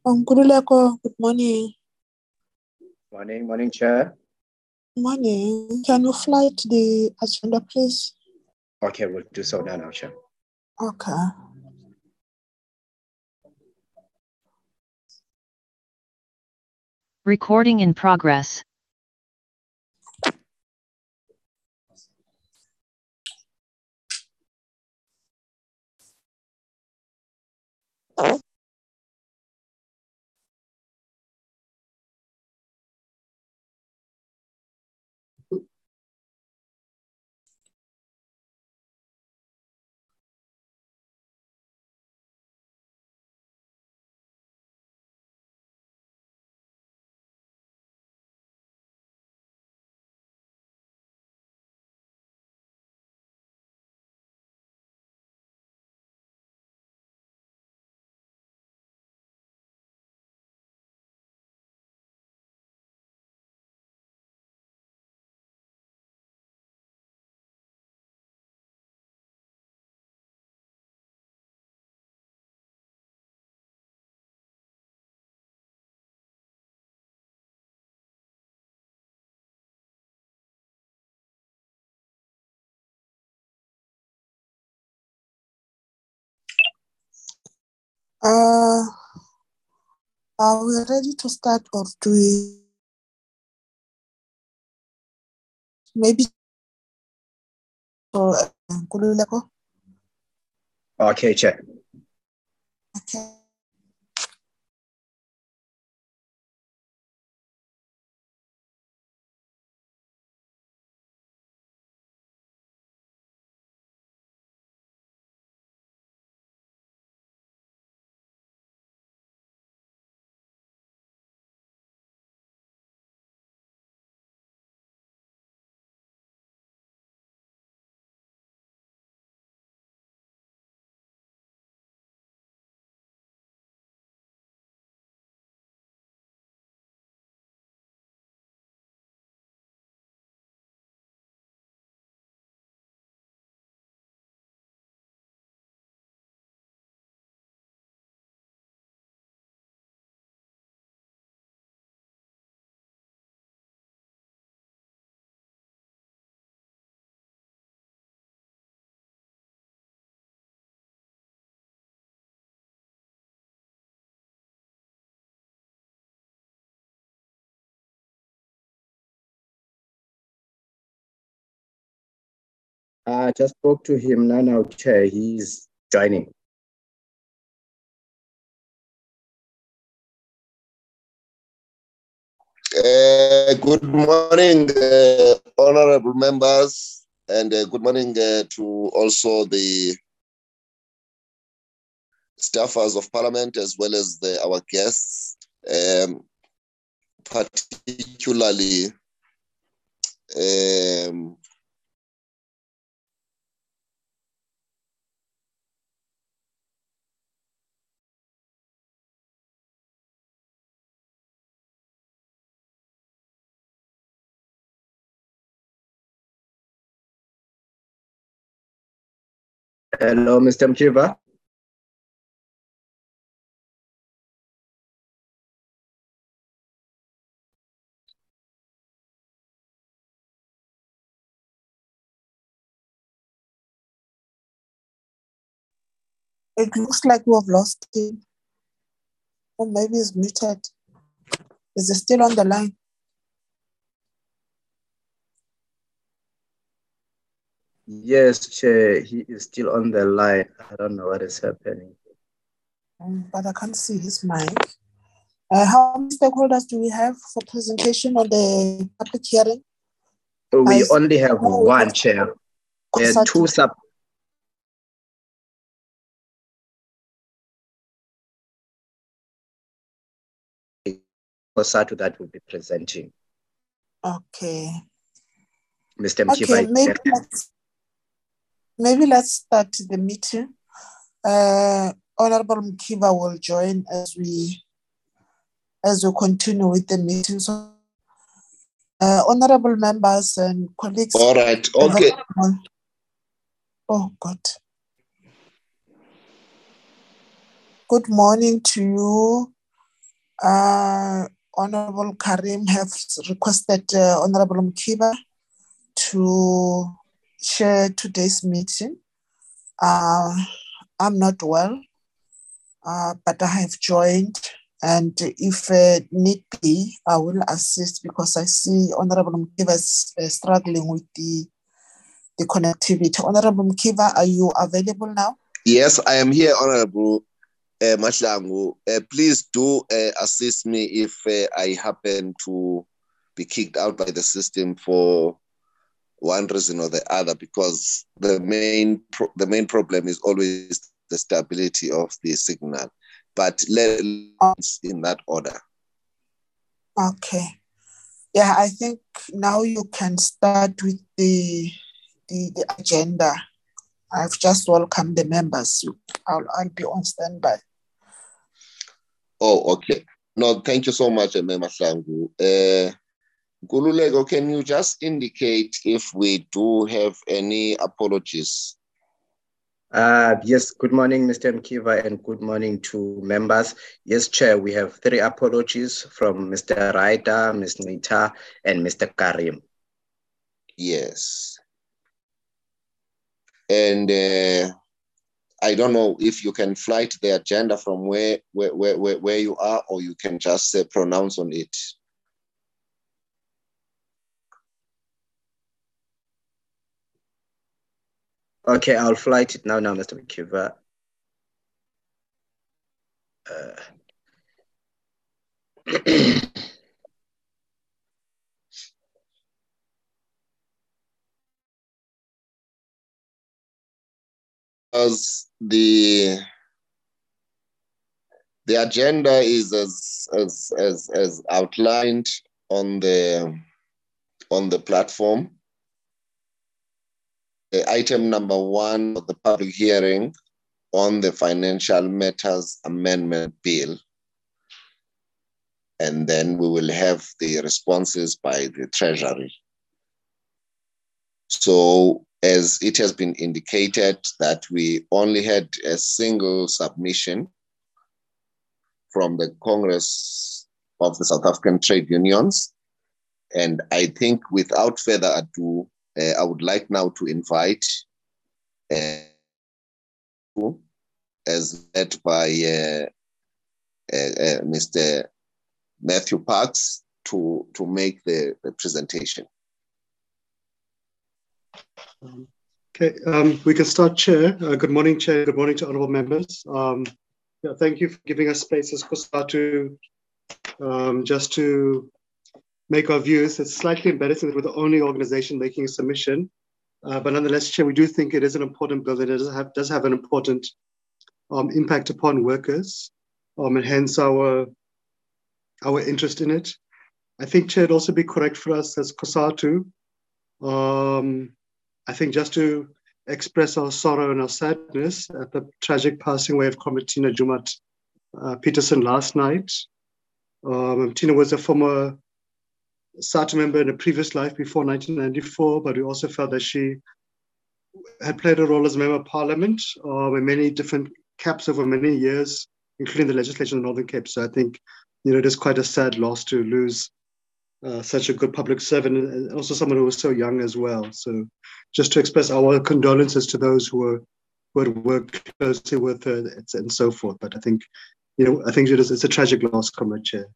Nkululeko, good morning. Morning, Chair. Morning. Can you flight the agenda, please? Okay, we'll do so now, Chair. Okay. Recording in progress. Are we ready to start, or do we maybe Nkululeko? Okay, Chair. Okay. I just spoke to him now, Chair. He's joining. Good morning, honorable members, and good morning to also the staffers of Parliament as well as our guests, particularly Hello, Mr. Mchiva. It looks like we have lost him. Or maybe he's muted. Is he still on the line? Yes, Chair, he is still on the line. I don't know what is happening. But I can't see his mic. How many stakeholders do we have for presentation on the public hearing? We only have one, Chair. Two sub. COSATU that will be presenting. Okay. Mr. Mchiva. Okay, maybe let's start the meeting. Honorable Mkiva will join as we continue with the meeting. So, honorable members and colleagues. All right. Okay. Oh God. Good morning to you. Honorable Karim has requested Honorable Mkiva to share today's meeting. I'm not well, but I have joined, and if need be, I will assist because I see Honorable Mkiva is struggling with the connectivity. Honorable Mkiva, are you available now? Yes, I am here, Honorable Mahlangu. Please do assist me if I happen to be kicked out by the system for one reason or the other, because the main problem is always the stability of the signal. But let's in that order. Okay. Yeah, I think now you can start with the agenda. I've just welcomed the members. I'll be on standby. Oh, okay. No, thank you so much, Mahlangu. Gululego, can you just indicate if we do have any apologies? Yes, good morning, Mr. Mkiva, and good morning to members. Yes, Chair, we have 3 apologies from Mr. Raida, Ms. Nita, and Mr. Karim. Yes. And I don't know if you can flight the agenda from where you are, or you can just pronounce on it. Okay, I'll flight it now, Mr. Mkiva. As the agenda is as outlined on the platform. Item number 1 of the public hearing on the Financial Matters Amendment Bill. And then we will have the responses by the Treasury. So as it has been indicated that we only had a single submission from the Congress of the South African Trade Unions. And I think without further ado, I would like now to invite, as led by Mr. Matthew Parks, to make the presentation. Okay, we can start, Chair. Good morning, Chair. Good morning to honourable members. Yeah, thank you for giving us space as COSATU just to make our views. It's slightly embarrassing that we're the only organisation making a submission, but nonetheless, Chair, we do think it is an important bill that it does have an important impact upon workers, and hence our interest in it. I think, Chair, it'd also be correct for us as COSATU, I think, just to express our sorrow and our sadness at the tragic passing away of Comrade Tina Jumat Peterson last night. Tina was a former SART member in a previous life before 1994, but we also felt that she had played a role as a member of parliament in many different caps over many years, including the legislature in the Northern Cape. So I think, it is quite a sad loss to lose such a good public servant, and also someone who was so young as well. So just to express our condolences to those who had worked closely with her and so forth. But I think, I think it's a tragic loss, Comrade Chair.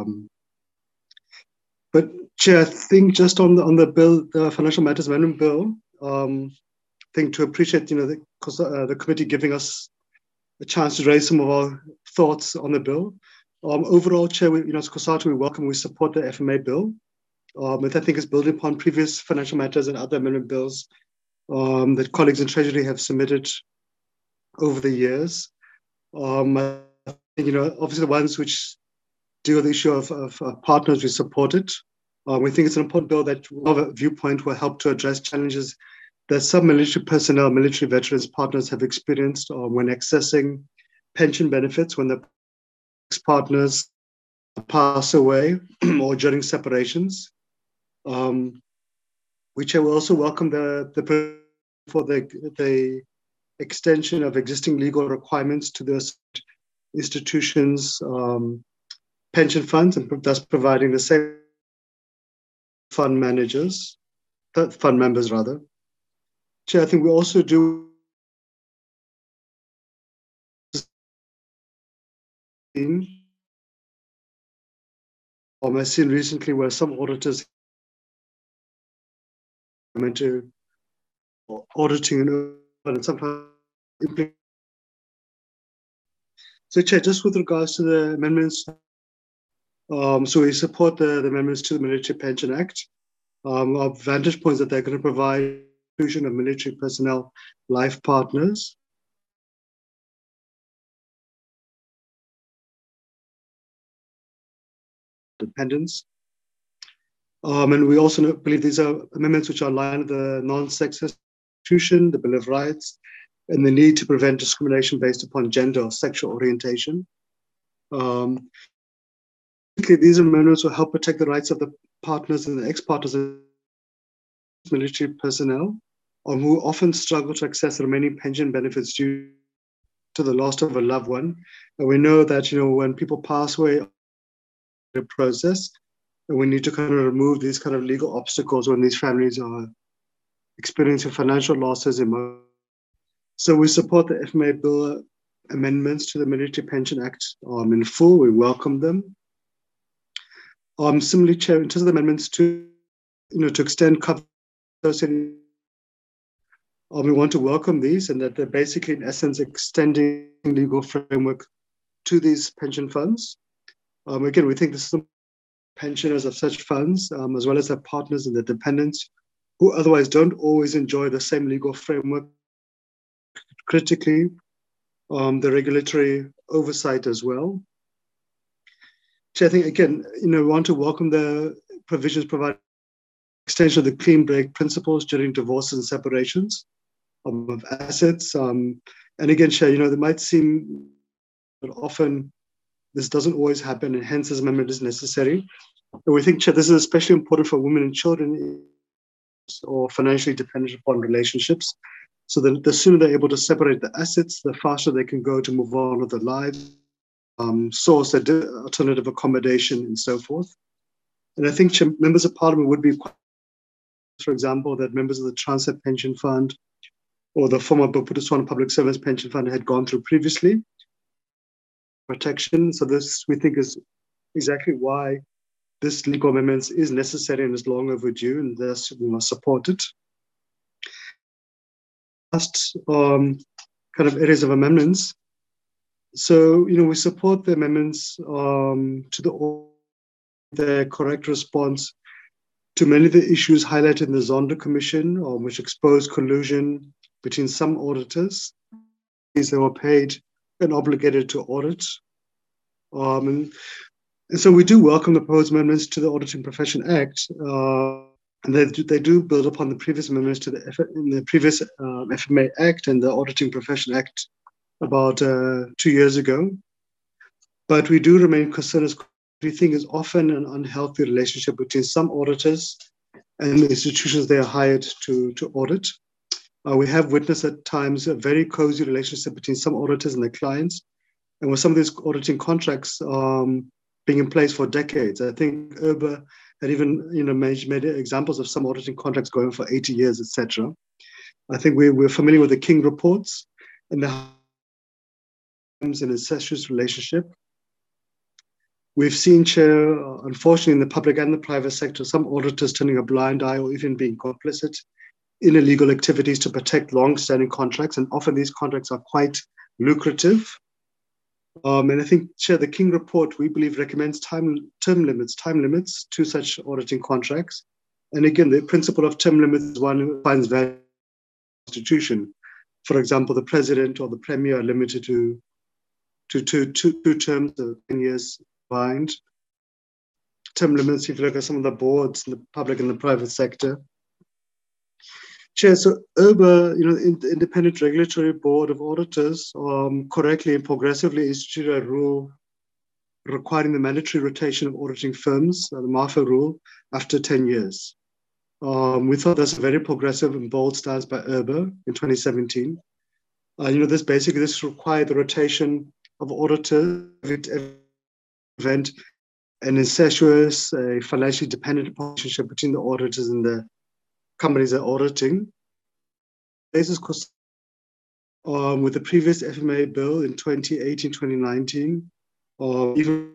But Chair, I think just on the bill, the Financial Matters Amendment Bill, I think to appreciate, the committee giving us a chance to raise some of our thoughts on the bill. Overall, Chair, as COSATU, we support the FMA bill. Which I think is building upon previous financial matters and other amendment bills that colleagues in Treasury have submitted over the years. I think, obviously the ones which deal with the issue of partners, we support it. We think it's an important bill that, from our viewpoint, will help to address challenges that some military personnel, military veterans partners have experienced when accessing pension benefits when the partners pass away or during separations. Which I will also welcome the extension of existing legal requirements to those institutions' pension funds and thus providing the same fund managers, fund members rather. Chair, I think we also do I've seen recently where some auditors went to auditing and sometimes so Chair, just with regards to the amendments, so we support the amendments to the Military Pension Act. Our vantage points that they're going to provide inclusion of military personnel life partners. Dependents. And we also believe these are amendments which are aligned with the Non-Sexist Constitution, the Bill of Rights, and the need to prevent discrimination based upon gender or sexual orientation. These amendments will help protect the rights of the partners and the ex-partners of military personnel who often struggle to access the remaining pension benefits due to the loss of a loved one. And we know that, when people pass away, the process, and we need to kind of remove these kind of legal obstacles when these families are experiencing financial losses. So we support the FMA bill amendments to the Military Pension Act in full. We welcome them. Similarly, Chair, in terms of the amendments to extend cover, we want to welcome these, and that they're basically, in essence, extending legal framework to these pension funds. Again, we think this is pensioners of such funds, as well as their partners and their dependents, who otherwise don't always enjoy the same legal framework. Critically, the regulatory oversight as well. So I think, again, we want to welcome the provisions providing extension of the clean break principles during divorces and separations of assets. And again, Chair, it might seem that often this doesn't always happen, and hence this amendment is necessary. And we think, Chair, this is especially important for women and children or financially dependent upon relationships. So the sooner they're able to separate the assets, the faster they can go to move on with their lives, source alternative accommodation, and so forth. And I think, Chair, members of Parliament would be, for example, that members of the Transnet Pension Fund or the former Botswana Public Service Pension Fund had gone through previously. Protection. So this, we think, is exactly why this legal amendment is necessary and is long overdue, and thus we must support it. Last kind of areas of amendments. So, we support the amendments to the correct response to many of the issues highlighted in the Zondo Commission, which exposed collusion between some auditors. They were paid and obligated to audit. And so we do welcome the proposed amendments to the Auditing Profession Act. And they do build upon the previous amendments to the previous FMA Act and the Auditing Profession Act about 2 years ago. But we do remain concerned, as we think is often an unhealthy relationship between some auditors and the institutions they are hired to audit. We have witnessed at times a very cozy relationship between some auditors and their clients, and with some of these auditing contracts being in place for decades. I think URBA had even made examples of some auditing contracts going for 80 years, etc. I think we're familiar with the King reports and the incestuous relationship. We've seen, Chair, unfortunately, in the public and the private sector, some auditors turning a blind eye or even being complicit in illegal activities to protect long-standing contracts, and often these contracts are quite lucrative. And I think, Chair, the King report, we believe, recommends time limits to such auditing contracts. And again, the principle of term limits is one who finds value in the Constitution. For example, the President or the Premier are limited to two terms of 10 years combined. Term limits, if you look at some of the boards in the public and the private sector. Chair, so URBA, the Independent Regulatory Board of Auditors, correctly and progressively instituted a rule requiring the mandatory rotation of auditing firms, the MAFA rule, after 10 years. We thought that's a very progressive and bold stance by URBA in 2017. This required the rotation of auditors event an incestuous, financially dependent relationship between the auditors and the companies they're auditing. Basis with the previous FMA bill in 2018-2019, or even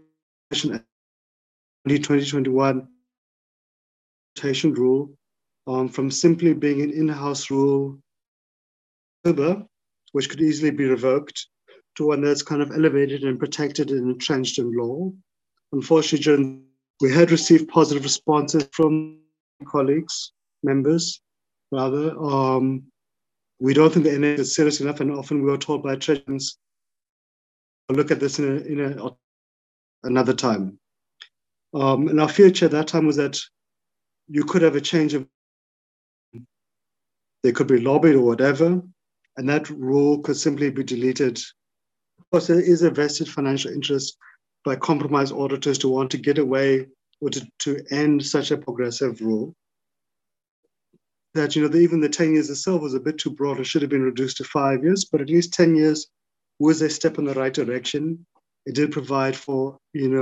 2021 rotation rule, from simply being an in-house rule, which could easily be revoked, to one that's kind of elevated and protected and entrenched in law. Unfortunately, we had received positive responses from colleagues, members, rather. We don't think the NA is serious enough, and often we are told by treasurers, look at this in another time. And our fear, Chair, at that time was that you could have a change of, they could be lobbied or whatever, and that rule could simply be deleted. Of course, there is a vested financial interest by compromised auditors to want to get away or to end such a progressive rule. That, even the 10 years itself was a bit too broad. It should have been reduced to 5 years, but at least 10 years was a step in the right direction. It did provide for,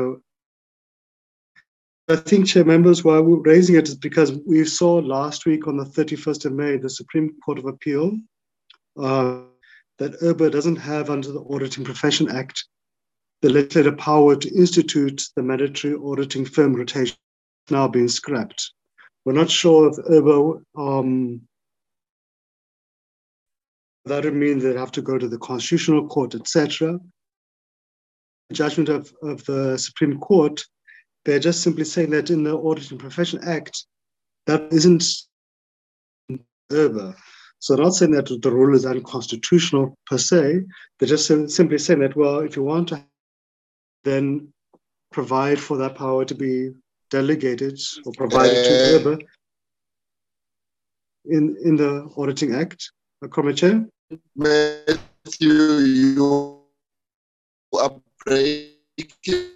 I think, Chair, members, why we're raising it is because we saw last week on the 31st of May, the Supreme Court of Appeal, that IRBA doesn't have, under the Auditing Profession Act, the legislative power to institute the mandatory auditing firm rotation now being scrapped. We're not sure if IRBA, that would mean they'd have to go to the Constitutional Court, etc. The judgment of the Supreme Court, they're just simply saying that in the Auditing Profession Act, that isn't IRBA. So not saying that the rule is unconstitutional per se, they're just simply saying that, well, if you want to then provide for that power to be delegated or provided to IRBA in the Auditing Act. Chair? Matthew, you are breaking.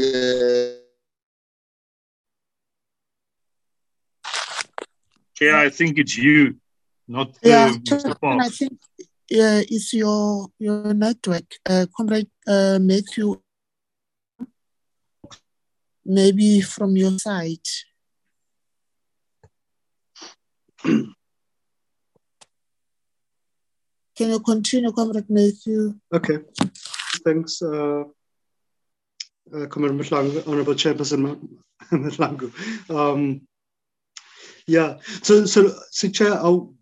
Chair, I think it's you, not Mr. Parks. I think it's your network. Comrade Matthew, maybe from your side. Can you continue, Comrade Matthew? Okay. Thanks, Comrade Mhlangu, Honorable Chairperson Mhlangu. Yeah, so Chair, I'll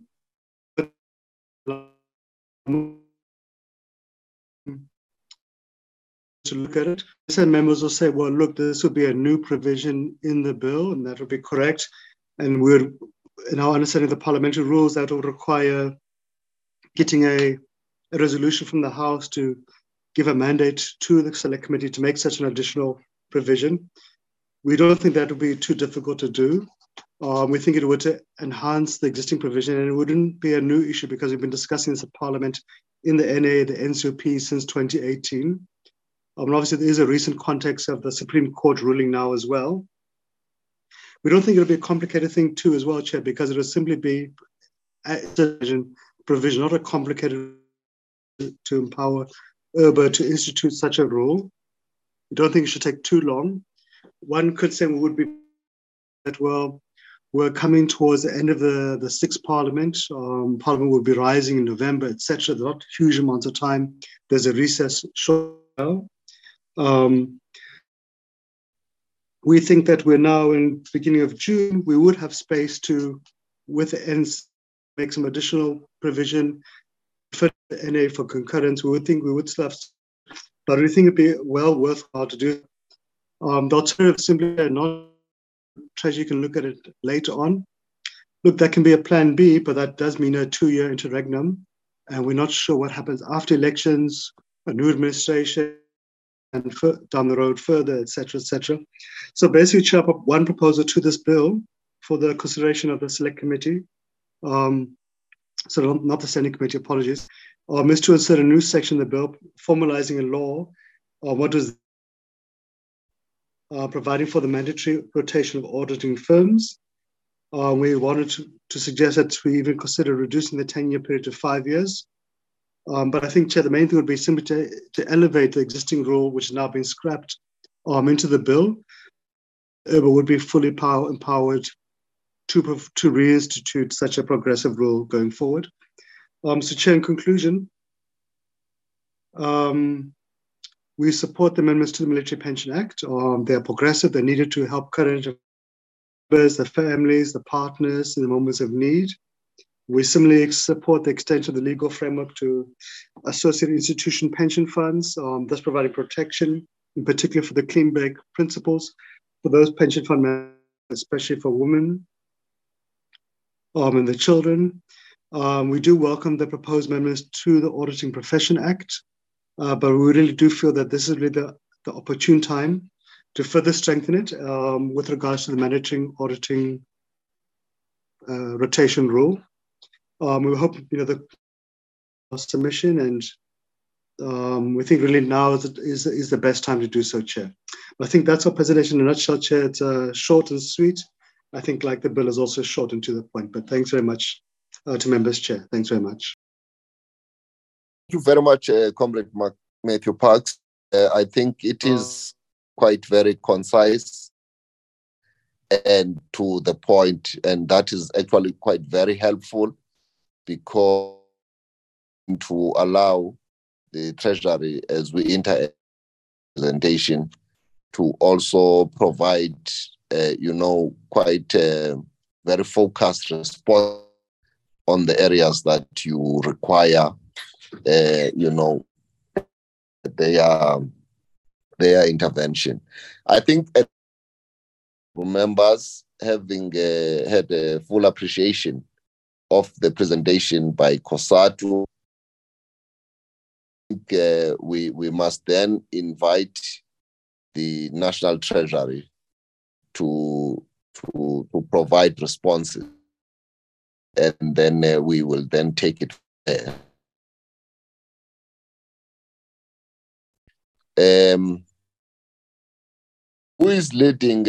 to look at it. Some members will say, well, look, this would be a new provision in the bill, and that would be correct. And we're, in our understanding of the parliamentary rules, that will require getting a resolution from the House to give a mandate to the Select Committee to make such an additional provision. We don't think that would be too difficult to do. We think it would enhance the existing provision, and it wouldn't be a new issue because we've been discussing this at Parliament in the NA, the NCOP since 2018. And obviously, there is a recent context of the Supreme Court ruling now as well. We don't think it'll be a complicated thing too as well, Chair, because it will simply be a provision, not a complicated to empower IRBA to institute such a rule. We don't think it should take too long. One concern would be that, well, we're coming towards the end of the sixth Parliament. Parliament will be rising in November, etc. There's not huge amounts of time. There's a recess short now. We think that we're now in the beginning of June. We would have space to, with the ends, make some additional provision for the NA for concurrence. We would think we would still have, but we think it'd be well worthwhile to do. The alternative simply not. Treasury can look at it later on. Look, that can be a plan B, but that does mean a 2-year interregnum. And we're not sure what happens after elections, a new administration, and down the road further, et cetera, et cetera. So basically, Chair, one proposal to this bill for the consideration of the Select Committee, so not the Standing Committee, apologies, is to insert a new section in the bill formalizing a law what was providing for the mandatory rotation of auditing firms. We wanted to suggest that we even consider reducing the 10-year period to 5 years. But I think, Chair, the main thing would be simply to elevate the existing rule, which is now being scrapped, into the bill, IRBA would be fully empowered to reinstitute such a progressive rule going forward. So, Chair, in conclusion, we support the amendments to the Military Pension Act. They are progressive. They're needed to help current members, the families, the partners in the moments of need. We similarly support the extension of the legal framework to associate institution pension funds, thus providing protection, in particular for the clean break principles for those pension fund members, especially for women and the children. We do welcome the proposed amendments to the Auditing Profession Act, but we really do feel that this is really the opportune time to further strengthen it with regards to the mandatory auditing rotation rule. We hope, the submission, and we think really now is the best time to do so, Chair. But I think that's our presentation in a nutshell, Chair. It's short and sweet. I think, like the bill, is also short and to the point. But thanks very much to members, Chair. Thanks very much. Thank you very much, Comrade Matthew Parks. I think it is quite very concise and to the point, and that is actually quite very helpful, because to allow the Treasury, as we enter presentation, to also provide, quite very focused response on the areas that you require, their intervention. I think members, having had a full appreciation of the presentation by COSATU, we must then invite the National Treasury to provide responses, and then we will then take it there. Who is leading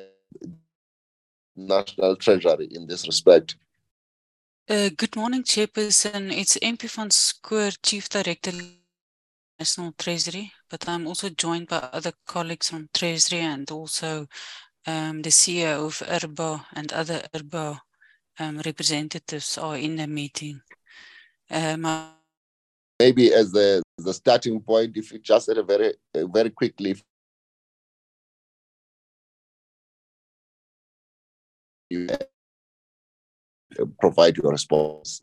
National Treasury in this respect? Good morning, Chairperson. It's MP van Schoor, Chief Director, National Treasury, but I'm also joined by other colleagues from Treasury, and also the CEO of IRBA and other IRBA representatives are in the meeting. Maybe as the starting point, if you just said very quickly, you provide your response.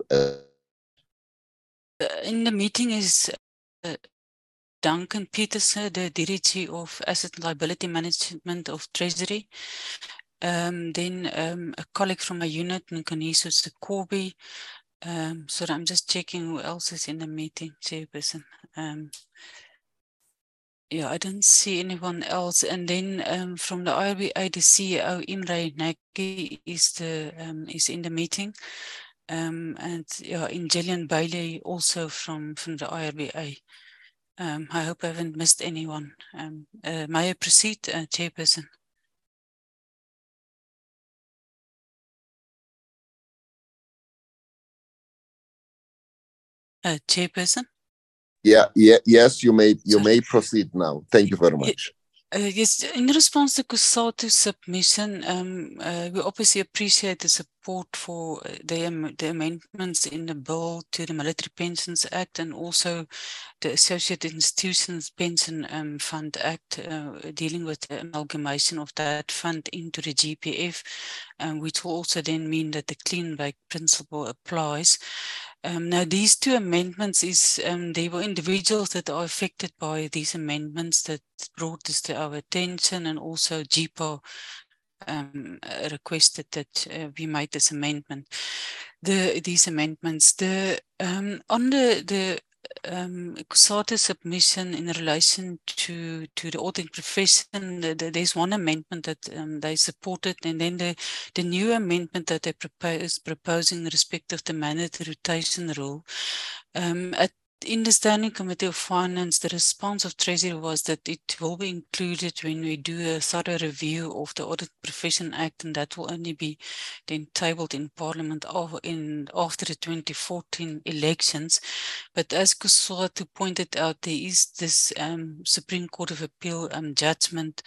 In the meeting is Duncan Peterson, the DDG of Asset and Liability Management of Treasury. Then a colleague from my unit, Nkaniso Sekobi. So I'm just checking who else is in the meeting, Chairperson. Yeah, I don't see anyone else. And then from the IRBA, the CEO Imre Nagy is in the meeting, and yeah, Gillian Bailey also from the IRBA. I hope I haven't missed anyone. May I proceed, Chairperson? Chairperson? Yes, you may proceed now. Thank you very much. Yes, in response to COSATU's submission, we obviously appreciate the support for the amendments in the bill to the Military Pensions Act, and also the Associated Institutions Pension Fund Act, dealing with the amalgamation of that fund into the GPF, which will also then mean that the clean break principle applies. Now, these two amendments there were individuals that are affected by these amendments that brought this to our attention, and also GPA requested that we made this amendment. These amendments, on the COSATU submission in relation to the auditing profession, there's one amendment that they supported, and then the new amendment that they proposing in respect of the mandatory rotation rule. In the Standing Committee of Finance, the response of Treasury was that it will be included when we do a thorough review of the Audit Profession Act, and that will only be then tabled in Parliament after the 2014 elections. But as COSATU pointed out, there is this Supreme Court of Appeal judgment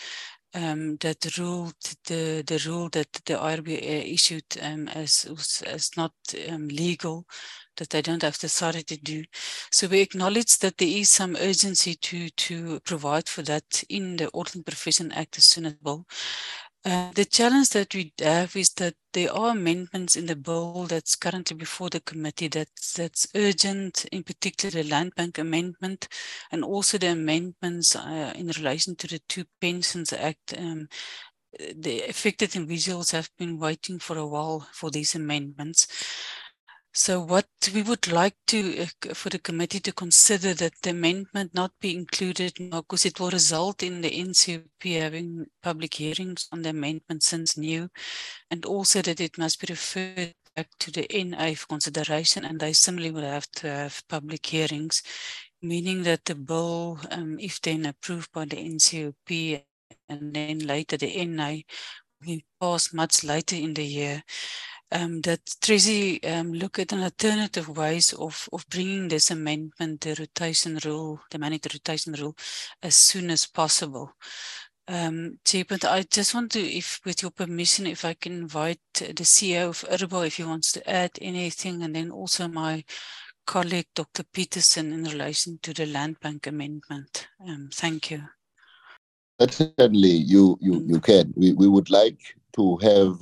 that ruled the rule that the IRBA issued as not legal, that they don't have the authority to do. So we acknowledge that there is some urgency to provide for that in the Auditing Profession Act as soon as possible. The challenge that we have is that there are amendments in the bill that's currently before the committee that's urgent, in particular the Land Bank Amendment, and also the amendments in relation to the Two Pensions Act. The affected individuals have been waiting for a while for these amendments. So what we would like to for the committee to consider that the amendment not be included now, because it will result in the NCOP having public hearings on the amendment since new, and also that it must be referred back to the NA for consideration, and they similarly will have to have public hearings, meaning that the bill, if then approved by the NCOP and then later the NA, will pass much later in the year. That Treasury look at an alternative ways of bringing this amendment, the rotation rule, the mandatory rotation rule, as soon as possible. Chair, but I just want to, if with your permission, if I can invite the CEO of IRBA if he wants to add anything, and then also my colleague, Dr. Peterson, in relation to the Land Bank Amendment. Thank you. Certainly, you can. We would like to have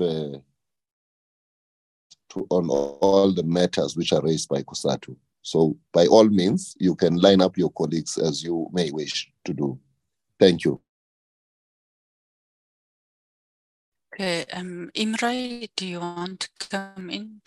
on all the matters which are raised by COSATU. So by all means, you can line up your colleagues as you may wish to do. Thank you. Okay, Imre, do you want to come in?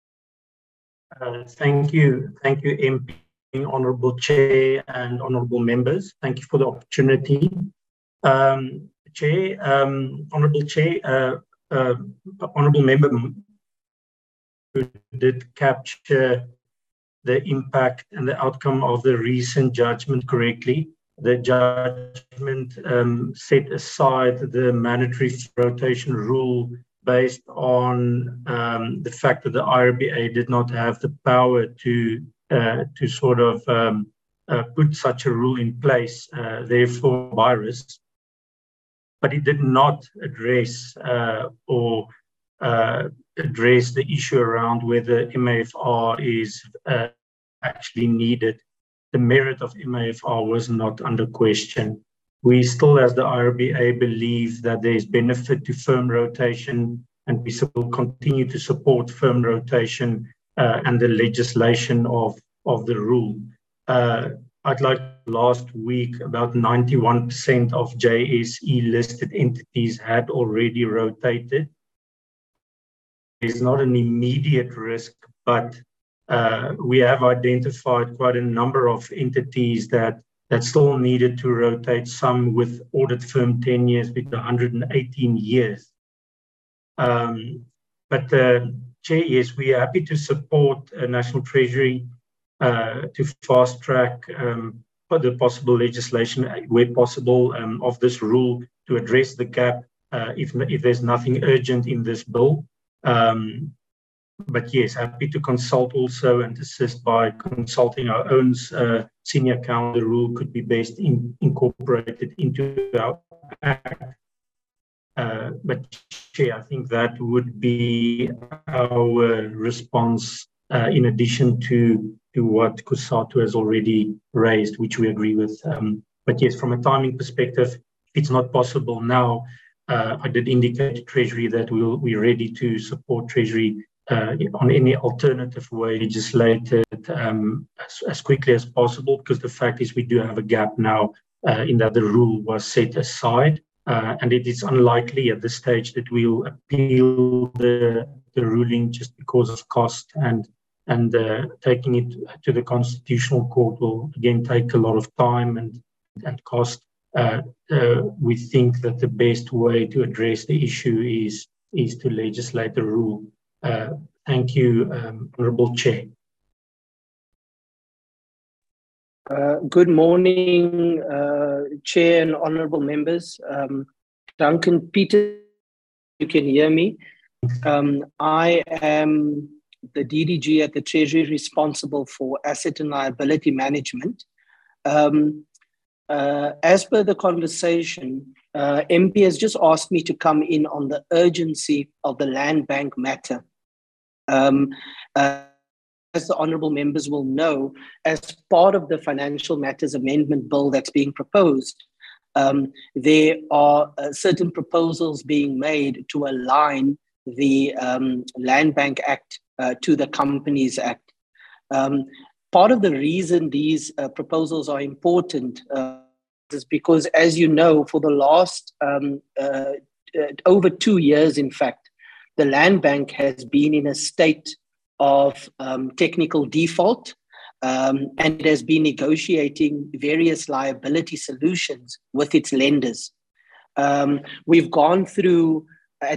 Thank you, MP, Honourable Chair and Honourable Members. Thank you for the opportunity. Chair, Honourable Chair, Honourable Member who did capture the impact and the outcome of the recent judgment correctly. The judgment set aside the mandatory rotation rule based on the fact that the IRBA did not have the power to sort of put such a rule in place, therefore virus. But it did not address address the issue around whether MAFR is actually needed. The merit of MAFR was not under question. We still, as the IRBA, believe that there is benefit to firm rotation, and we will continue to support firm rotation and the legislation of the rule. I'd like last week, about 91% of JSE listed entities had already rotated. There's not an immediate risk, but we have identified quite a number of entities that still needed to rotate, some with audit firm tenures with 118 years. But Chair, yes, we are happy to support National Treasury to fast track the possible legislation where possible of this rule to address the gap if there's nothing urgent in this bill. But yes, happy to consult also and assist by consulting our own senior counsel. The rule could be best incorporated into our act. But Chair, I think that would be our response in addition to what COSATU has already raised, which we agree with. But yes, from a timing perspective, it's not possible now. I did indicate to Treasury that we're ready to support Treasury on any alternative way legislated as quickly as possible, because the fact is we do have a gap now in that the rule was set aside, and it is unlikely at this stage that we'll appeal the ruling just because of cost, and taking it to the Constitutional Court will again take a lot of time and cost. We think that the best way to address the issue is to legislate the rule. Thank you, Honourable Chair. Good morning, Chair and Honourable Members. Duncan Peter, you can hear me. I am the DDG at the Treasury responsible for asset and liability management. as per the conversation, MP has just asked me to come in on the urgency of the land bank matter. As the honourable members will know, as part of the Financial Matters Amendment Bill that's being proposed, there are certain proposals being made to align the Land Bank Act to the Companies Act. Part of the reason these proposals are important is because, as you know, for the last over 2 years, in fact, the Land Bank has been in a state of technical default, and it has been negotiating various liability solutions with its lenders. We've gone through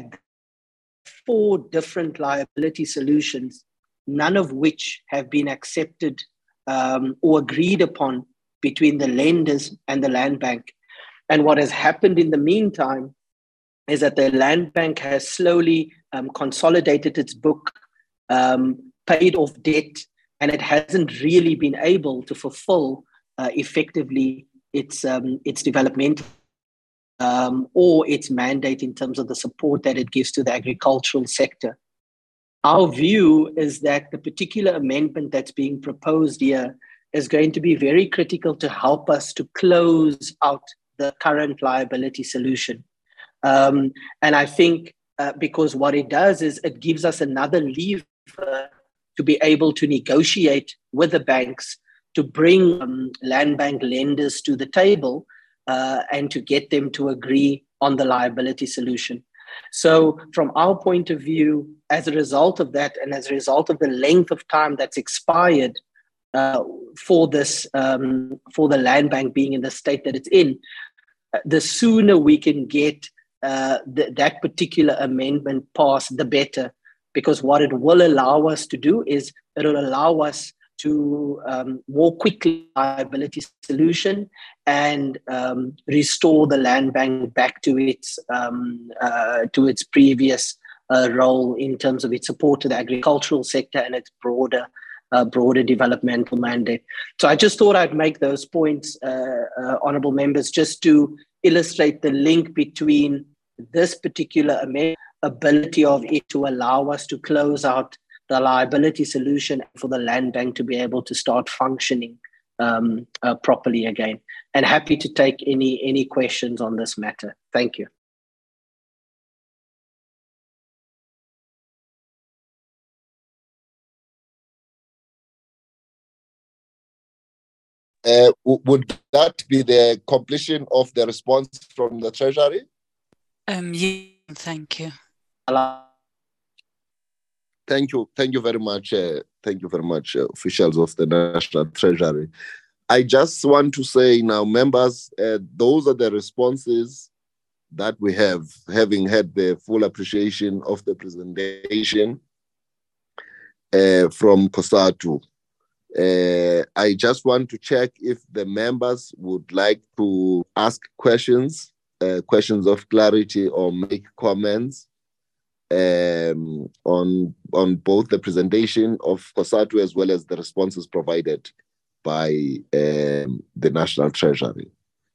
4 different liability solutions, none of which have been accepted or agreed upon between the lenders and the Land Bank. And what has happened in the meantime is that the Land Bank has slowly consolidated its book, paid off debt, and it hasn't really been able to fulfill effectively its development or its mandate in terms of the support that it gives to the agricultural sector. Our view is that the particular amendment that's being proposed here is going to be very critical to help us to close out the current liability solution. And I think because what it does is it gives us another lever to be able to negotiate with the banks to bring land bank lenders to the table and to get them to agree on the liability solution. So from our point of view, as a result of that, and as a result of the length of time that's expired for this, for the land bank being in the state that it's in, the sooner we can get that particular amendment passed, the better. Because what it will allow us to do is it will allow us to more quickly liability solution and restore the land bank back to its previous role in terms of its support to the agricultural sector and its broader developmental mandate. So I just thought I'd make those points, honourable members, just to illustrate the link between this particular ability of it to allow us to close out the liability solution for the land bank to be able to start functioning properly again. And happy to take any questions on this matter. Thank you. Would that be the completion of the response from the Treasury? Yeah, thank you. Thank you very much. Thank you very much, officials of the National Treasury. I just want to say now, members, those are the responses that we have, having had the full appreciation of the presentation from COSATU. I just want to check if the members would like to ask questions, questions of clarity, or make comments on both the presentation of COSATU as well as the responses provided by the National Treasury.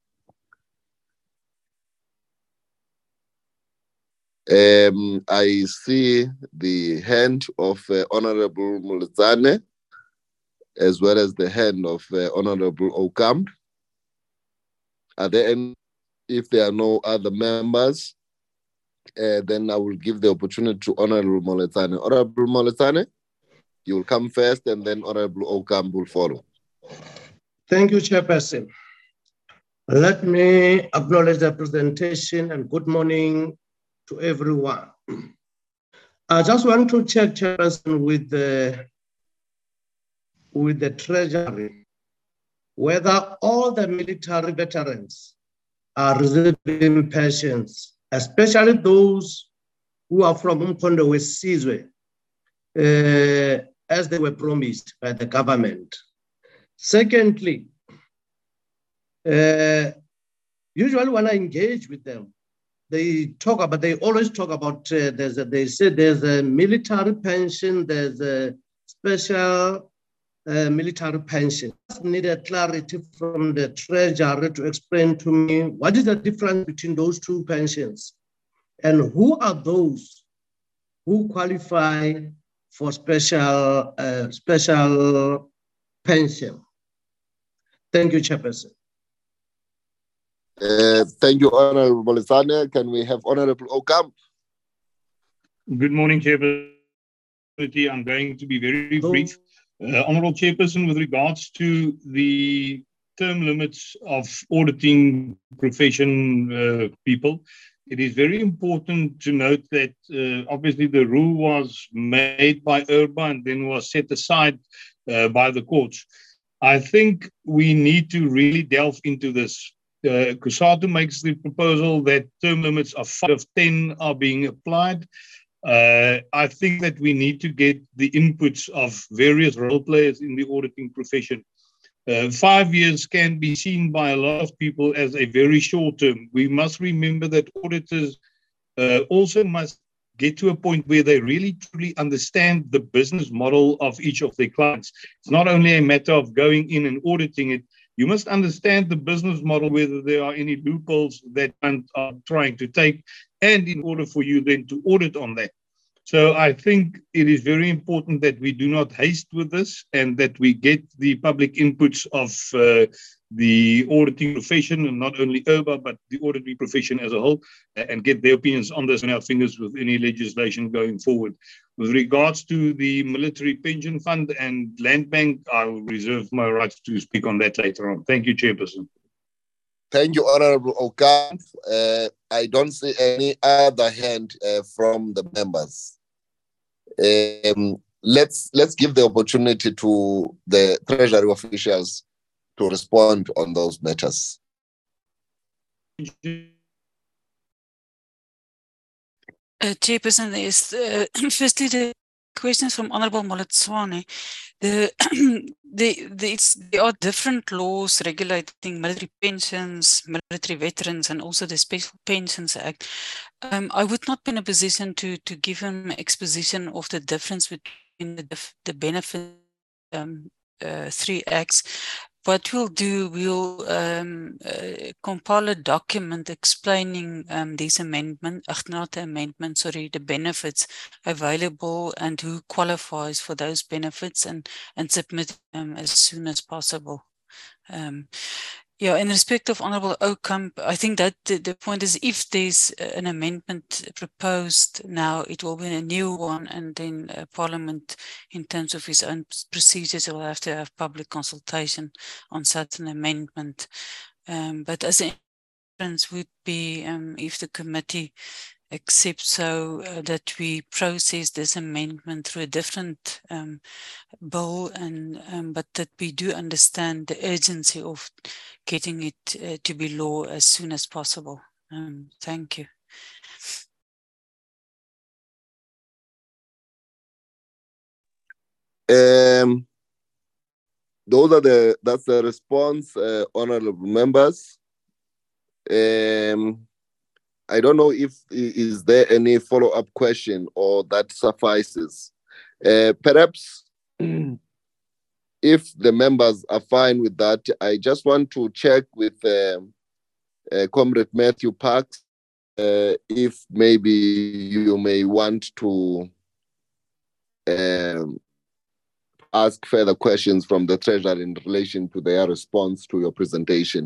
I see the hand of Honorable Muletsane, as well as the hand of Honorable Okamp. Are there any? If there are no other members, then I will give the opportunity to Honorable Muletsane. Honorable Muletsane, you will come first, and then Honorable Okamp will follow. Thank you, Chairperson. Let me acknowledge the presentation and good morning to everyone. I just want to check, Chairperson, with the Treasury, whether all the military veterans are receiving pensions, especially those who are from Umkhonto weSizwe, as they were promised by the government. Secondly, usually when I engage with them, they always talk about, they say there's a military pension, there's a special military pension. I just need a clarity from the treasurer to explain to me what is the difference between those two pensions and who are those who qualify for special pension. Thank you, Chairperson. Thank you, Honorable Molisane. Can we have Honorable Ocampo? Good morning, Chairperson. I'm going to be very brief. Honorable Chairperson, with regards to the term limits of auditing profession people, it is very important to note that obviously the rule was made by IRBA and then was set aside by the courts. I think we need to really delve into this. COSATU makes the proposal that term limits of 5 of 10 are being applied. I think that we need to get the inputs of various role players in the auditing profession. 5 years can be seen by a lot of people as a very short term. We must remember that auditors also must get to a point where they really truly understand the business model of each of their clients. It's not only a matter of going in and auditing it. You must understand the business model, whether there are any loopholes that are trying to take, and in order for you then to audit on that. So I think it is very important that we do not haste with this and that we get the public inputs of the auditing profession, and not only IRBA, but the auditing profession as a whole, and get their opinions on this and our fingers with any legislation going forward. With regards to the military pension fund and land bank, I will reserve my rights to speak on that later on. Thank you, Chairperson. Thank you, Honorable Ocampo. I don't see any other hand from the members. Let's give the opportunity to the Treasury officials to respond on those matters. Chairperson, there is firstly the questions from Honorable Molisane. There are different laws regulating military pensions, military veterans, and also the Special Pensions Act. I would not be in a position to give him exposition of the difference between the benefit 3 acts. What we'll do, we'll compile a document explaining these amendments, not the amendments, sorry, the benefits available and who qualifies for those benefits, and submit as soon as possible. Yeah, in respect of Honorable Ocampo, I think that the point is, if there's an amendment proposed now, it will be a new one, and then Parliament, in terms of its own procedures, will have to have public consultation on such an amendment. But as an inference would be, if the committee accepts so that we process this amendment through a different bill, and but that we do understand the urgency of getting it to be law as soon as possible. Thank you. That's the response, honorable members. I don't know if is there any follow-up question or that suffices. Perhaps if the members are fine with that, I just want to check with Comrade Matthew Parks if maybe you may want to ask further questions from the Treasurer in relation to their response to your presentation.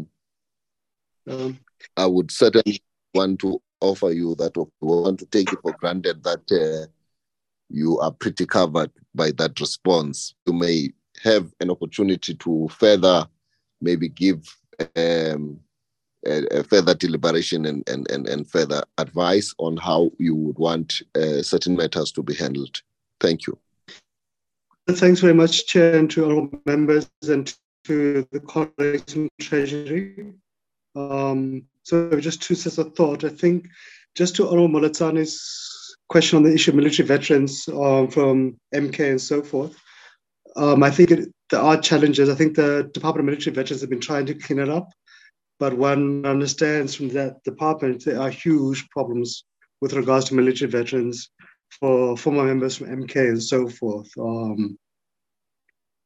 I would certainly want to offer you that. We want to take it for granted that you are pretty covered by that response. You may have an opportunity to further maybe give a further deliberation and further advice on how you would want certain matters to be handled. Thank you. Thanks very much, Chair, and to all members and to the colleagues in Treasury. So just two sets of thought. I think just to Honorable Molisane's question on the issue of military veterans from MK and so forth, I think there are challenges. I think the Department of Military Veterans have been trying to clean it up, but one understands from that department there are huge problems with regards to military veterans for former members from MK and so forth.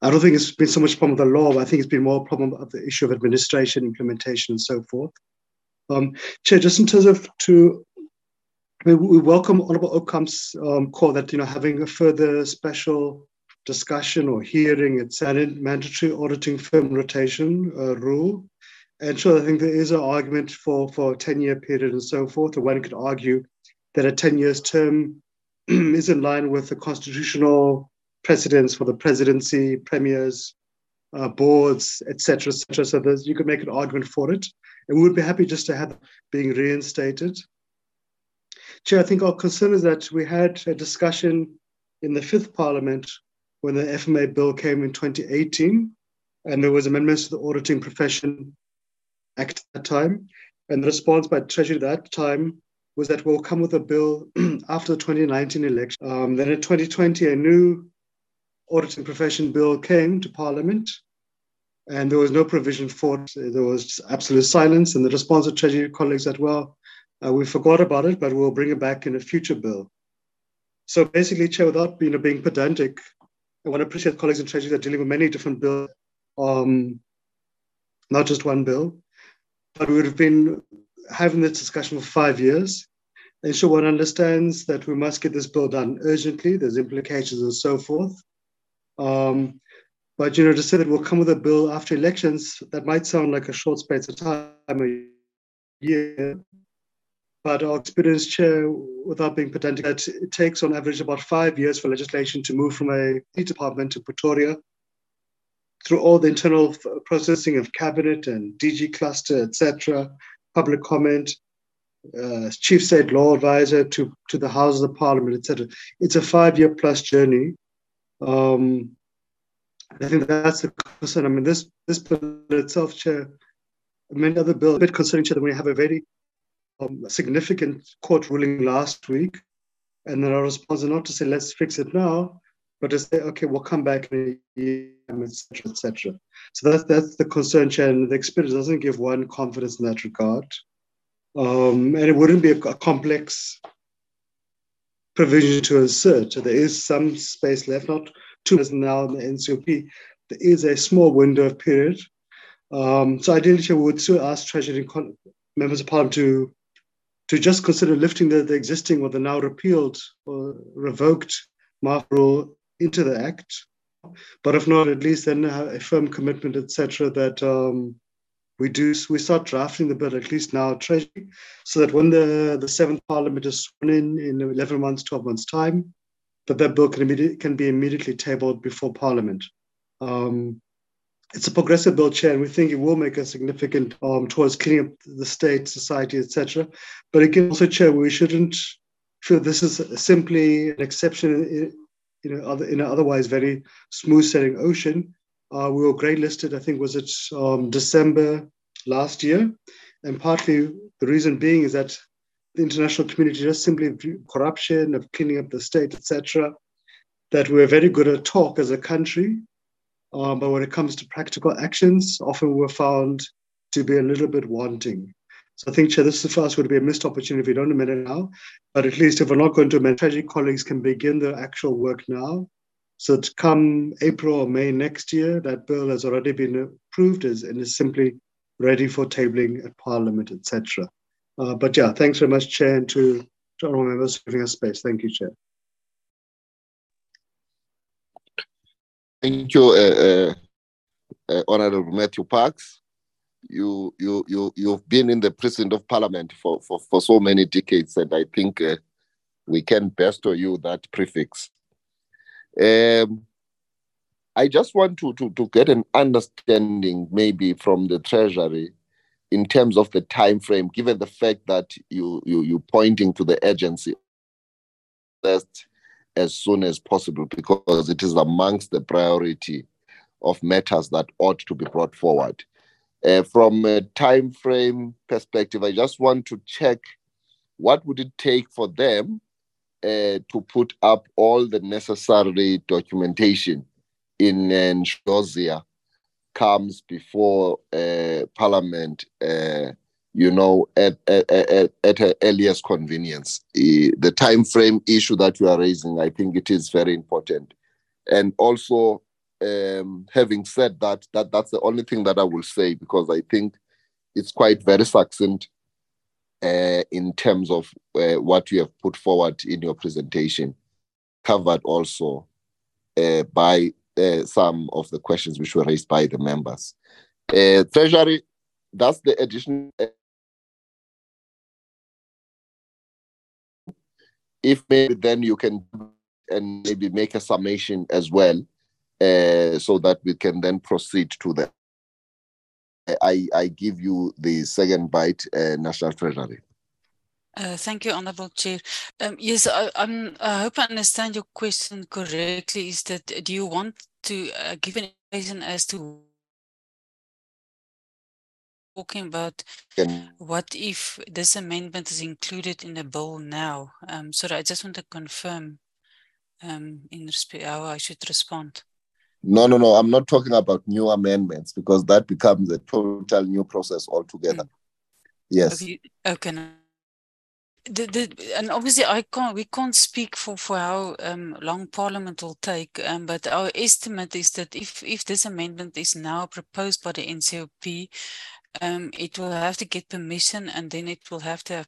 I don't think it's been so much a problem of the law, but I think it's been more a problem of the issue of administration, implementation, and so forth. Chair, just in terms of we welcome Honourable Oakham's call that, having a further special discussion or hearing, it's an mandatory auditing firm rotation rule. And sure, I think there is an argument for a 10-year period and so forth, or one could argue that a 10-year term is in line with the constitutional precedents for the presidency, premiers, boards, etc., etc. So you could make an argument for it. And we would be happy just to have it being reinstated. Chair, I think our concern is that we had a discussion in the 5th Parliament when the FMA bill came in 2018, and there was amendments to the Auditing Profession Act at that time. And the response by Treasury at that time was that we'll come with a bill after the 2019 election. Then in 2020, a new Auditing Profession bill came to Parliament, and there was no provision for it. There was just absolute silence, and the response of Treasury colleagues that, well, we forgot about it, but we'll bring it back in a future bill. So basically, Chair, without being pedantic, I want to appreciate colleagues in Treasury that are dealing with many different bills, not just one bill, but we would have been having this discussion for 5 years. And so one understands that we must get this bill done urgently. There's implications and so forth. But, to say that we'll come with a bill after elections, that might sound like a short space of time, a year. But our experience, Chair, without being pedantic, that it takes on average about 5 years for legislation to move from a department to Pretoria through all the internal processing of cabinet and DG cluster, etc., public comment, chief state law advisor to the Houses of Parliament, etc. It's a 5-year plus journey. I think that's the concern. I mean, this bill itself, Chair, many other bills, a bit concerning, Chair, that we have a very significant court ruling last week, and then our response is not to say let's fix it now, but to say okay, we'll come back in a year, etc., etc. So that's the concern, Chair, and the experience doesn't give one confidence in that regard, and it wouldn't be a complex provision to insert. So there is some space left, not too much now in the NCOP. There is a small window of period. So ideally, Chair, we would still ask Treasury members of Parliament to just consider lifting the existing or the now repealed or revoked MAF rule into the Act. But if not, at least then have a firm commitment, etc., that we start drafting the bill at least now at Treasury, so that when the 7th Parliament is sworn in 11 months, 12 months' time, that bill can be immediately tabled before Parliament. It's a progressive bill, Chair, and we think it will make a significant towards cleaning up the state, society, etc. But again, also, Chair, we shouldn't feel this is simply an exception in an otherwise very smooth sailing ocean. We were grey-listed, I think, was it December last year, and partly the reason being is that the international community just simply view corruption, of cleaning up the state, etc., that we're very good at talk as a country. But when it comes to practical actions, often we're found to be a little bit wanting. So I think, Chair, this for us would be a missed opportunity if we don't amend it now. But at least if we're not going to amend, Treasury colleagues can begin their actual work now. So to come April or May next year, that bill has already been approved and is simply ready for tabling at Parliament, etc. But yeah, thanks very much, Chair, and to honourable members for giving us space. Thank you, Chair. Thank you, Honourable Matthew Parks. You've been in the President of Parliament for so many decades, and I think we can bestow you that prefix. I just want to get an understanding, maybe from the Treasury, in terms of the time frame, given the fact that you pointing to the urgency as soon as possible, because it is amongst the priority of matters that ought to be brought forward. From a time frame perspective, I just want to check what would it take for them to put up all the necessary documentation in Nshozia comes before Parliament, at her earliest convenience. The time frame issue that you are raising, I think it is very important. And also having said that, that's the only thing that I will say, because I think it's quite very succinct in terms of what you have put forward in your presentation, covered also by some of the questions which were raised by the members. Treasury, that's the additional. If maybe then you can and maybe make a summation as well, so that we can then proceed to the. I give you the second bite, National Treasury. Thank you, Honourable Chair. Yes, I hope I understand your question correctly. Is that, do you want to give an explanation as to talking about what if this amendment is included in the bill now? So I just want to confirm in respect how I should respond. No. I'm not talking about new amendments, because that becomes a total new process altogether. Yes. Okay. And obviously we can't speak for how long Parliament will take, but our estimate is that if this amendment is now proposed by the NCOP, it will have to get permission, and then it will have to have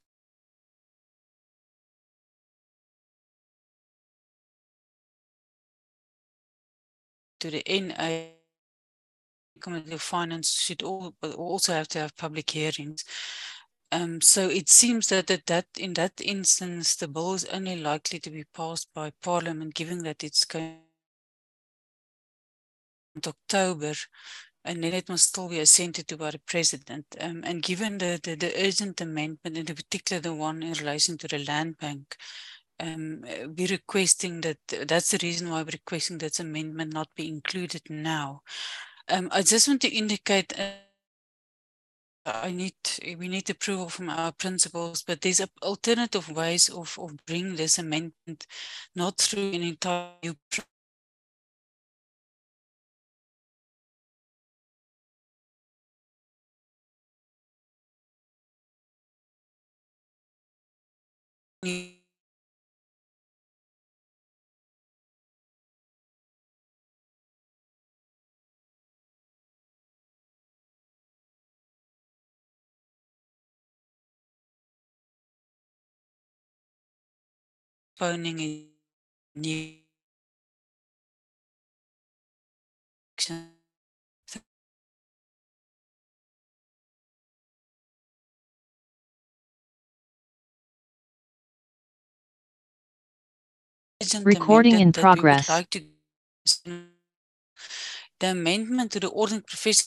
to the NA. Committee of Finance should also have to have public hearings. So it seems that in that instance, the bill is only likely to be passed by Parliament, given that it's going in October, and then it must still be assented to by the President. And given the urgent amendment, in particular the one in relation to the Land Bank, we're requesting that's the reason why we're requesting that amendment not be included now. I just want to indicate we need approval from our principals, but there's alternative ways of bringing this amendment not through an entire new postponing a new Recording in progress. Like to, the amendment to the ordinance profession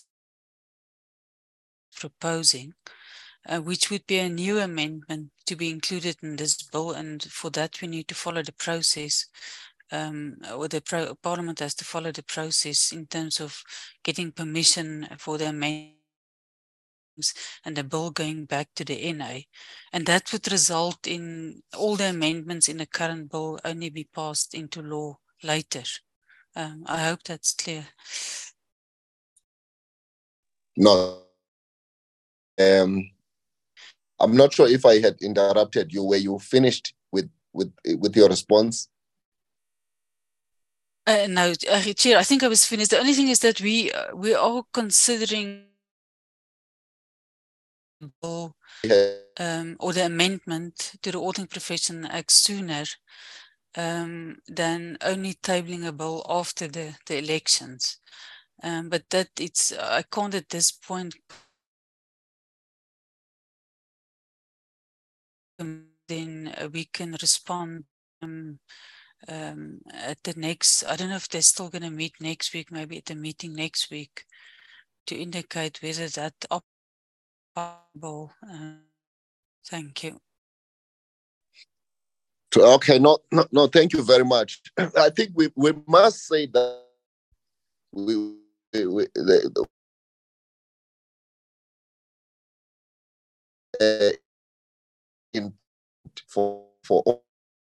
proposing, which would be a new amendment to be included in this bill, and for that we need to follow the process. Or the Parliament has to follow the process in terms of getting permission for the amendments and the bill going back to the NA. And that would result in all the amendments in the current bill only be passed into law later. I hope that's clear. No. I'm not sure if I had interrupted you. Were you finished with your response? No, Chair, I think I was finished. The only thing is that we are considering or the amendment to the Auditing Profession Act sooner than only tabling a bill after the elections. But that I can't at this point then we can respond at the next, I don't know if they're still going to meet next week, maybe at the meeting next week, to indicate whether that possible. Thank you. Okay, no, thank you very much. I think we must say that for all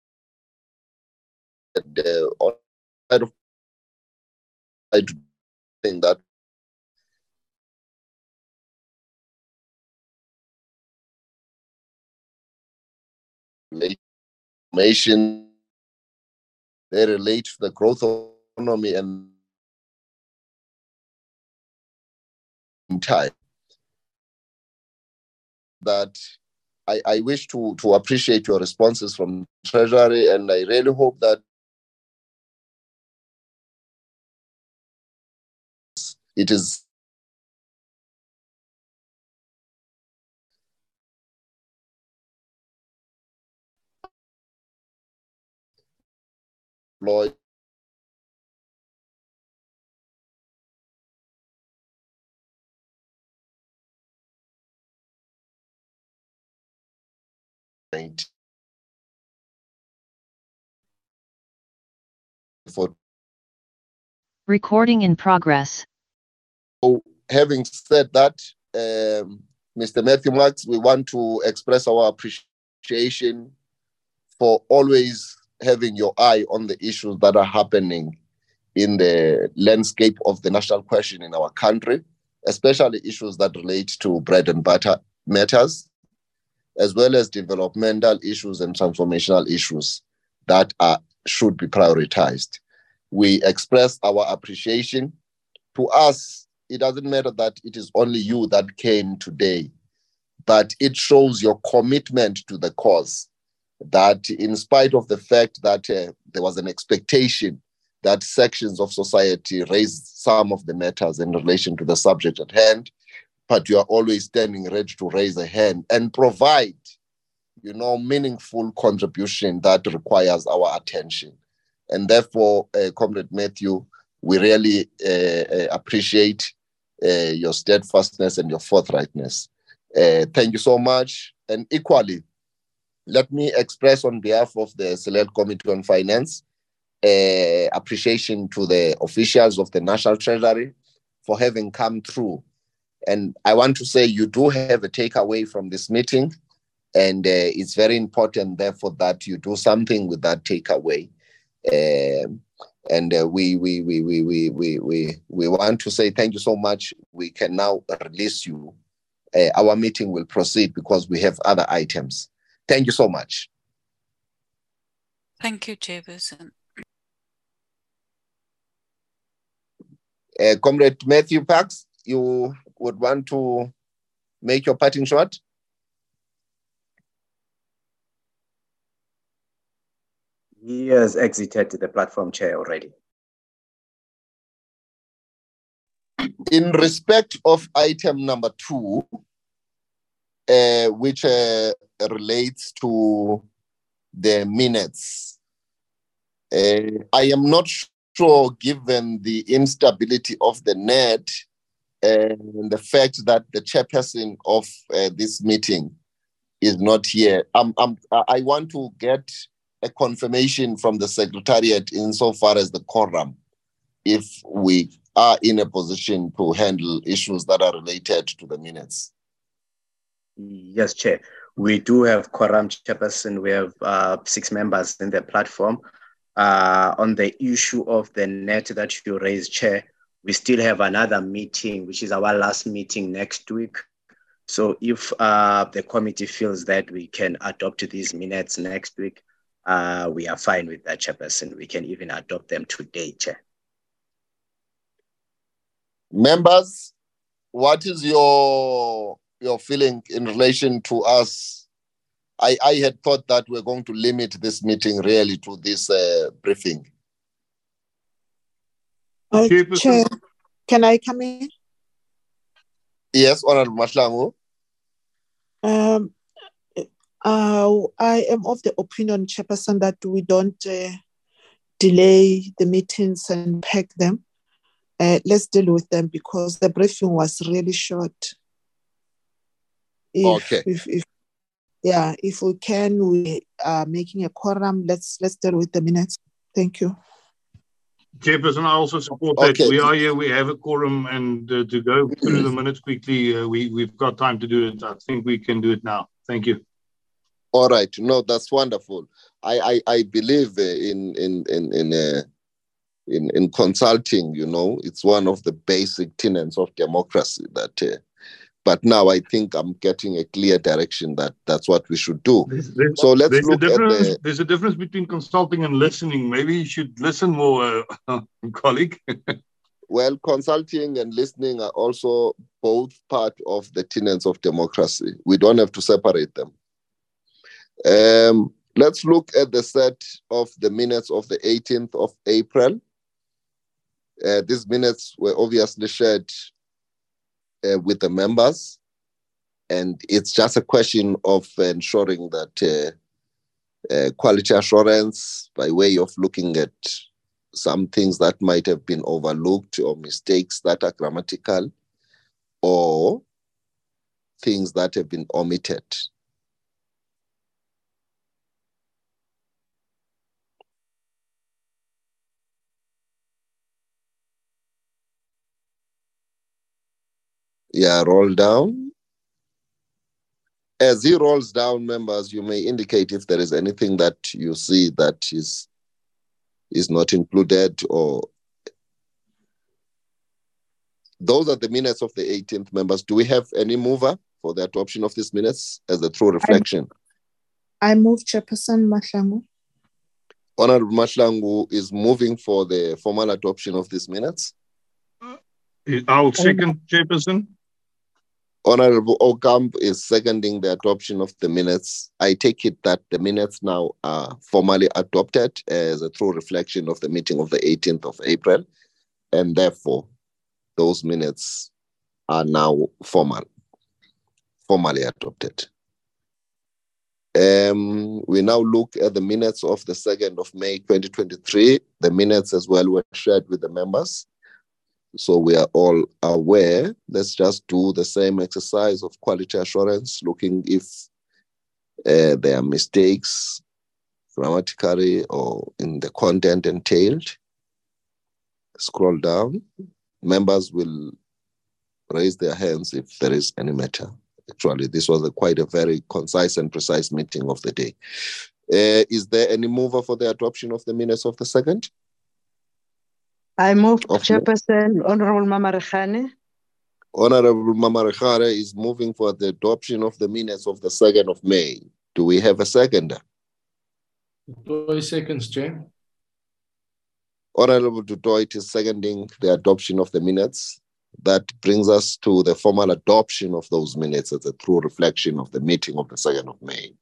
I think that information they relate to the growth of economy and time. That I wish to appreciate your responses from Treasury, and I really hope that it is employed for. Recording in progress. So, having said that, Mr. Matthew Marks, we want to express our appreciation for always having your eye on the issues that are happening in the landscape of the national question in our country, especially issues that relate to bread and butter matters, as well as developmental issues and transformational issues that should be prioritized. We express our appreciation. To us, it doesn't matter that it is only you that came today, but it shows your commitment to the cause, that in spite of the fact that there was an expectation that sections of society raised some of the matters in relation to the subject at hand, but you are always standing ready to raise a hand and provide, meaningful contribution that requires our attention. And therefore, Comrade Matthew, we really appreciate your steadfastness and your forthrightness. Thank you so much. And equally, let me express on behalf of the Select Committee on Finance appreciation to the officials of the National Treasury for having come through. And I want to say you do have a takeaway from this meeting, and it's very important, therefore, that you do something with that takeaway. And we want to say thank you so much. We can now release you. Our meeting will proceed because we have other items. Thank you so much. Thank you, Chairperson. Comrade Matthew Parks, you would want to make your parting shot? He has exited the platform, Chair, already. In respect of item number 2, which relates to the minutes, I am not sure, given the instability of the net and the fact that the chairperson of this meeting is not here. I want to get a confirmation from the Secretariat insofar as the quorum, if we are in a position to handle issues that are related to the minutes. Yes, Chair. We do have quorum, Chairperson. We have 6 members in the platform. On the issue of the net that you raised, Chair, we still have another meeting, which is our last meeting next week. So if the committee feels that we can adopt these minutes next week, we are fine with that, Chairperson. We can even adopt them today, Chair. Members, what is your feeling in relation to us? I had thought that we're going to limit this meeting really to this briefing. Chair, can I come in? Yes, Honorable Mahlangu. I am of the opinion, Chairperson, that we don't delay the meetings and pack them. Let's deal with them because the briefing was really short. If we can, we are making a quorum. Let's deal with the minutes. Thank you. Chairperson, I also support that. We are here, we have a quorum, and to go through the minutes quickly, we've got time to do it. I think we can do it now. Thank you. All right. No, that's wonderful. I believe in consulting, it's one of the basic tenets of democracy that but now I think I'm getting a clear direction that that's what we should do. So let's look at there's a difference between consulting and listening. Maybe you should listen more, colleague. Well, consulting and listening are also both part of the tenets of democracy. We don't have to separate them. Let's look at the set of the minutes of the 18th of April. These minutes were obviously shared with the members, and it's just a question of ensuring that quality assurance by way of looking at some things that might have been overlooked or mistakes that are grammatical or things that have been omitted. Yeah, roll down. As he rolls down, members, you may indicate if there is anything that you see that is not included, or those are the minutes of the 18th, members. Do we have any mover for the adoption of these minutes as a true reflection? I move, Chairperson Mahlangu. Honorable Mahlangu is moving for the formal adoption of these minutes. I'll second, Chairperson. Honorable Ocampo is seconding the adoption of the minutes. I take it that the minutes now are formally adopted as a true reflection of the meeting of the 18th of April, and therefore those minutes are now formally adopted. We now look at the minutes of the 2nd of May 2023. The minutes as well were shared with the members, so we are all aware. Let's just do the same exercise of quality assurance, looking if there are mistakes grammatically or in the content entailed. Scroll down. Members will raise their hands if there is any matter. Actually, this was quite a very concise and precise meeting of the day. Is there any mover for the adoption of the minutes of the 2nd? I move, Chairperson, Honorable Mama Rekhane. Honorable Mama Rekhane is moving for the adoption of the minutes of the 2nd of May. Do we have a seconder? 2 seconds, Chair. Honorable Dutoit is seconding the adoption of the minutes. That brings us to the formal adoption of those minutes as a true reflection of the meeting of the 2nd of May.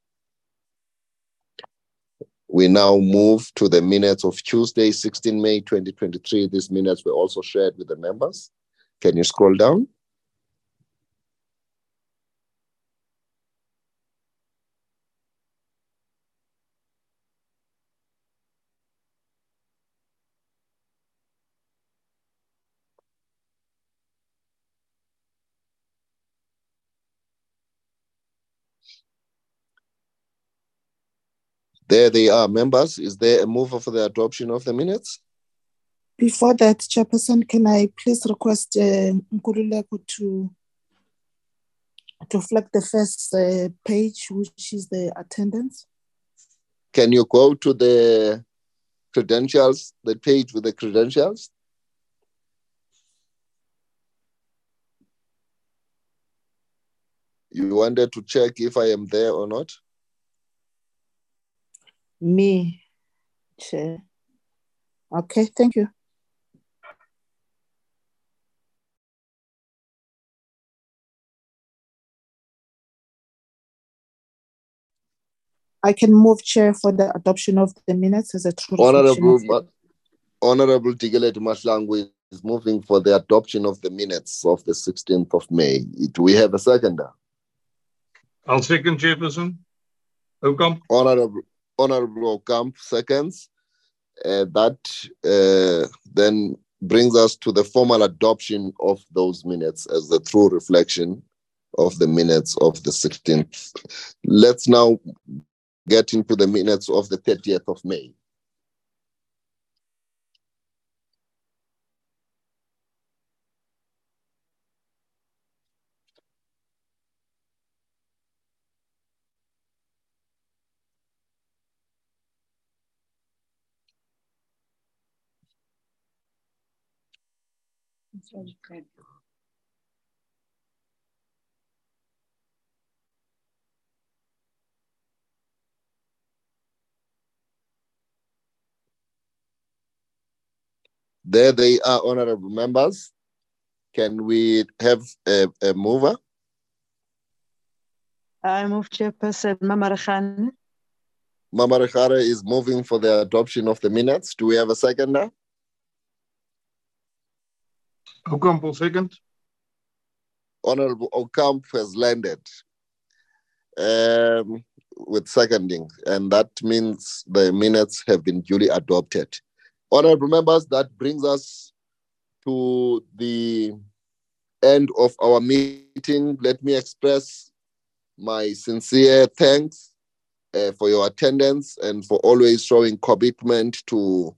We now move to the minutes of Tuesday, 16 May 2023. These minutes were also shared with the members. Can you scroll down? There they are, members. Is there a mover for the adoption of the minutes? Before that, Chairperson, can I please request Nkululeko to flag the first page, which is the attendance? Can you go to the credentials, the page with the credentials? You wanted to check if I am there or not? Me, Chair. Okay, thank you. I can move, Chair, for the adoption of the minutes as a true Honorable Tiglet Mahlangu is moving for the adoption of the minutes of the 16th of May. Do we have a seconder? I'll second, Chairperson. Ocampo. Honorable Ocampo seconds. That then brings us to the formal adoption of those minutes as the true reflection of the minutes of the 16th. Let's now get into the minutes of the 30th of May. There they are, honorable members. Can we have a mover? I move Chairperson Mama Rekhane. Mama Rekhane is moving for the adoption of the minutes. Do we have a seconder? Oukamp will second. Honorable Oukamp has landed with seconding, and that means the minutes have been duly adopted. Honorable members, that brings us to the end of our meeting. Let me express my sincere thanks for your attendance and for always showing commitment to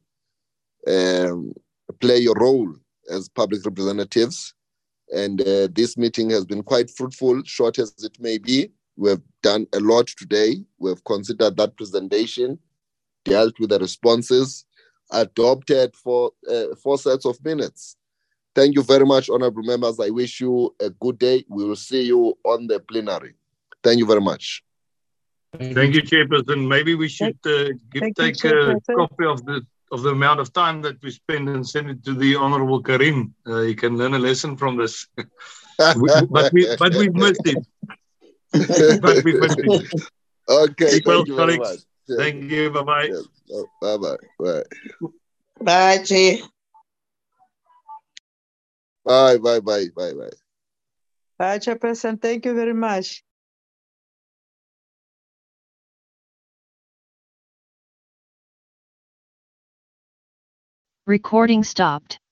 play your role as public representatives. And this meeting has been quite fruitful, short as it may be. We have done a lot today. We have considered that presentation, dealt with the responses, adopted four sets of minutes. Thank you very much, honorable members. I wish you a good day. We will see you on the plenary. Thank you very much. Thank you, Chairperson. Maybe we should take a copy of the amount of time that we spend and send it to the Honorable Karim. He can learn a lesson from this. but we've missed it. But we missed it. Okay, thank you very much. Thank you. Bye-bye. Yes. Oh, bye-bye. Bye. Bye, Chair. Bye. Bye, Chairperson. Thank you very much. Recording stopped.